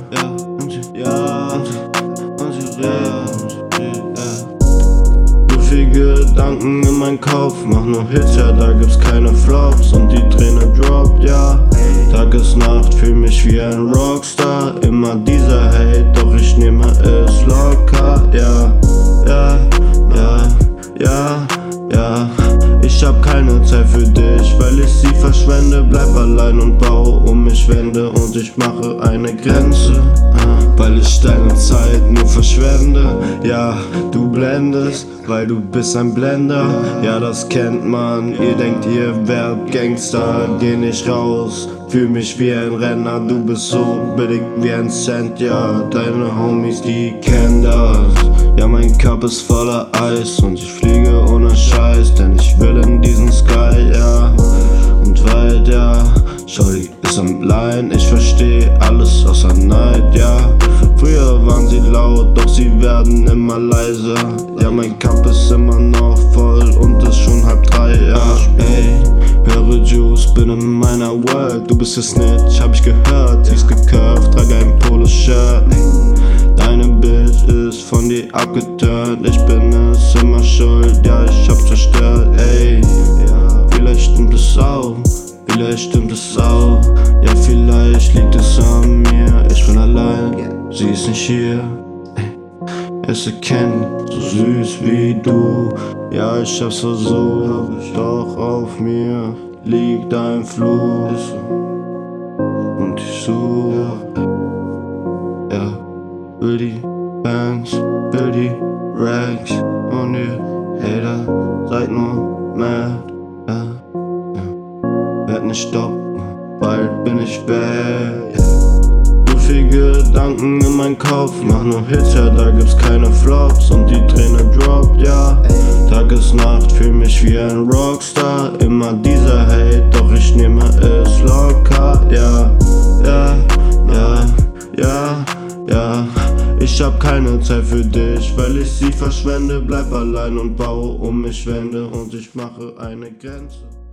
So viel Gedanken in meinem Kopf, mach nur Hits, ja, da gibt's keine Flops und die Träne droppt, ja. Tag ist Nacht, fühl mich wie ein Rockstar, immer dieser Hate, doch ich nehme es locker, ja. Ich hab keine Zeit für dich, weil ich sie verschwende. Bleib allein und baue um mich Wände und ich mache eine Grenze, weil ich deine Zeit nur verschwende. Ja, du blendest, weil du bist ein Blender. Ja, das kennt man, ihr denkt ihr werdet Gangster. Geh nicht raus, fühl mich wie ein Renner. Du bist so billig wie ein Cent, ja. Deine Homies, die kennen das. Ja, mein Cup ist voller Eis und ich fliege ohne Scheiß, denn ich will in diesen Sky, ja. Und weit, ja. Shorty ist am Line, ich versteh alles außer Neid, ja. Früher waren sie laut, doch sie werden immer leiser. Ja, mein Cup ist immer noch voll und ist schon 2:30, ja. Ey, höre Juice, bin in meiner World. Du bist gesnitcht, hab ich gehört. Sie ist gecurved, trage ein Polo-Shirt. Deine Bitch ist von dir abgeturnt. Ich bin es immer schuld, ja, ich hab's zerstört, ey. Vielleicht stimmt es auch, vielleicht stimmt es auch. Ja, vielleicht liegt es an mir. Ich bin allein, sie ist nicht hier. Es erkennt, so süß wie du. Ja, ich hab's versucht, doch auf mir liegt ein Fluch. Und ich such, ja, will die Bands, will die Racks. Und ihr Hater seid nur mad, ja. Werd nicht stoppen, bald bin ich weg. So viel Gedanken in meinem Kopf, mach nur Hits, ja, da gibt's keine Flops und die Träne droppt, ja. Tag ist Nacht, fühl mich wie ein Rockstar, immer dieser Hate, doch ich nehme es locker, ja. Ich hab keine Zeit für dich, weil ich sie verschwende. Bleib allein und baue um mich Wände und ich mache eine Grenze.